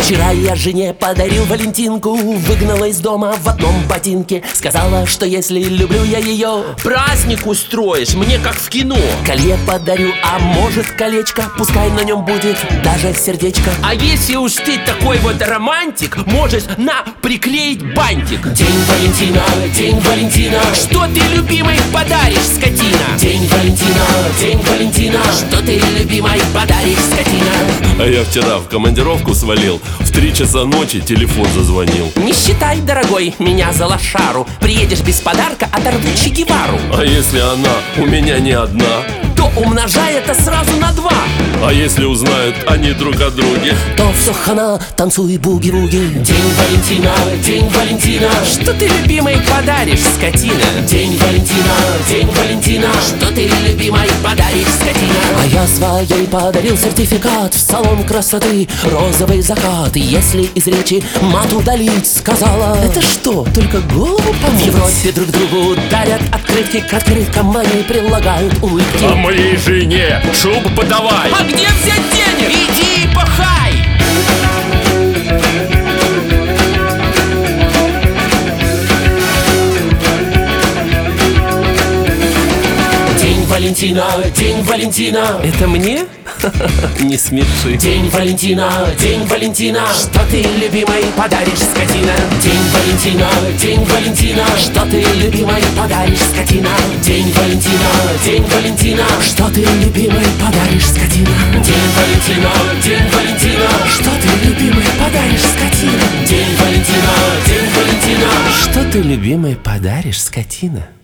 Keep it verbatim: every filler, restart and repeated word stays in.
Вчера я жене подарил Валентинку, выгнала из дома в одном ботинке. Сказала, что если люблю я ее, праздник устроишь, мне как в кино. колье подарю, а может колечко, пускай на нем будет даже сердечко. А если уж ты такой вот романтик, можешь на приклеить бантик. День Валентина, день Валентина, Что ты любимой подаришь, скотина? день Валентина, день Валентина, Что ты любимой подаришь, скотина? А я вчера в командировку свалил, в три часа ночи телефон зазвонил. Не считай, дорогой, меня за лошару. Приедешь без подарка, оторву Че Гевару. А если она у меня не одна? То умножай это сразу на два. А если узнают они друг о друге? то все хана, танцуй буги-вуги. День Валентина, день Валентина, Что ты любимой подаришь, скотина? день Валентина, день Валентина, Что ты любимой подаришь, скотина? а я своей подарил сертификат в салон красоты, розовый закат. Если из речи мат удалить, сказала: это что, только голову помыть? В Европе друг другу дарят открытки, к открыткам они прилагают улыбки. А моей жене шубу подавай. А где взять денег? Иди и пахай! День Валентина, день Валентина, Это мне? Не смеши. день Валентина, день Валентина, Что ты любимой подаришь, скотина? день Валентина, день Валентина, Что ты любимой подаришь, скотина? день Валентина, день Валентина, Что ты любимой подаришь, скотина? день Валентина, день Валентина, Что ты любимой подаришь, скотина? день Валентина, день Валентина. Что ты любимой подаришь, скотина?